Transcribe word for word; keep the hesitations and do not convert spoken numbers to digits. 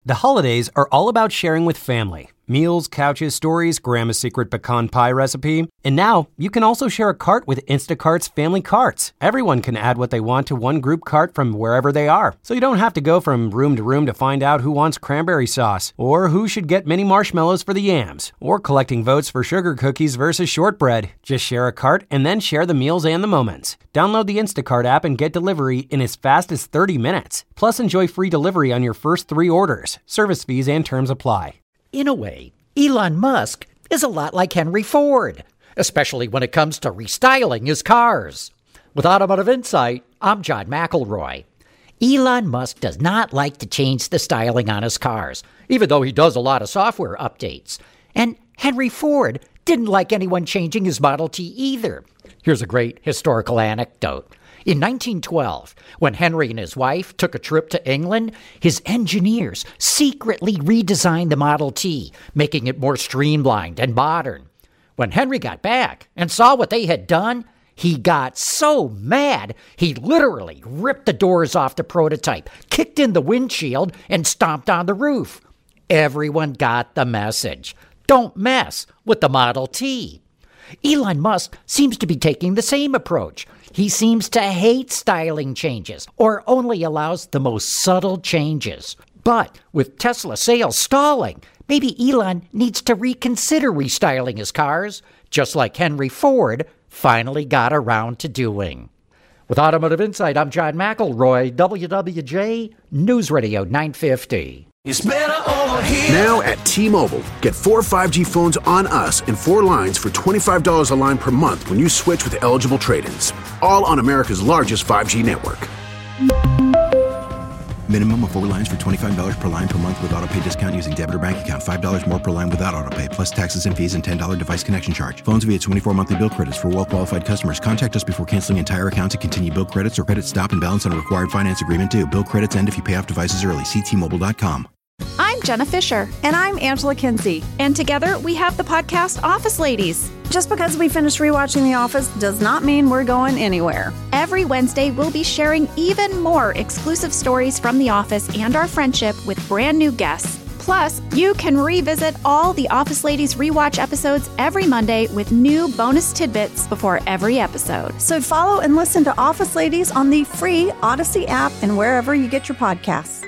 The holidays are all about sharing with family. Meals, couches, stories, Grandma's secret pecan pie recipe. And now, you can also share a cart with Instacart's Family Carts. Everyone can add what they want to one group cart from wherever they are. So you don't have to go from room to room to find out who wants cranberry sauce, or who should get mini marshmallows for the yams, or collecting votes for sugar cookies versus shortbread. Just share a cart and then share the meals and the moments. Download the Instacart app and get delivery in as fast as thirty minutes. Plus, enjoy free delivery on your first three orders. Service fees and terms apply. In a way, Elon Musk is a lot like Henry Ford, especially when it comes to restyling his cars. With Automotive Insight, I'm John McElroy. Elon Musk does not like to change the styling on his cars, even though he does a lot of software updates. And Henry Ford didn't like anyone changing his Model T either. Here's a great historical anecdote. In nineteen twelve, when Henry and his wife took a trip to England, his engineers secretly redesigned the Model T, making it more streamlined and modern. When Henry got back and saw what they had done, he got so mad, he literally ripped the doors off the prototype, kicked in the windshield, and stomped on the roof. Everyone got the message. Don't mess with the Model T. Elon Musk seems to be taking the same approach. He seems to hate styling changes, or only allows the most subtle changes. But with Tesla sales stalling, maybe Elon needs to reconsider restyling his cars, just like Henry Ford finally got around to doing. With Automotive Insight, I'm John McElroy, W W J News Radio nine fifty. It's better over here. Now at T-Mobile, get four five G phones on us and four lines for twenty-five dollars a line per month when you switch with eligible trade-ins. All on America's largest five G network. Minimum of four lines for twenty-five dollars per line per month with autopay discount using debit or bank account. five dollars more per line without autopay, plus taxes and fees and ten dollars device connection charge. Phones via twenty-four monthly bill credits for well-qualified customers. Contact us before canceling entire account to continue bill credits or credit stop and balance on a required finance agreement due. Bill credits end if you pay off devices early. See T Mobile dot com. I'm Jenna Fisher. And I'm Angela Kinsey. And together we have the podcast Office Ladies. Just because we finished rewatching The Office does not mean we're going anywhere. Every Wednesday, we'll be sharing even more exclusive stories from The Office and our friendship with brand new guests. Plus, you can revisit all the Office Ladies rewatch episodes every Monday with new bonus tidbits before every episode. So follow and listen to Office Ladies on the free Odyssey app and wherever you get your podcasts.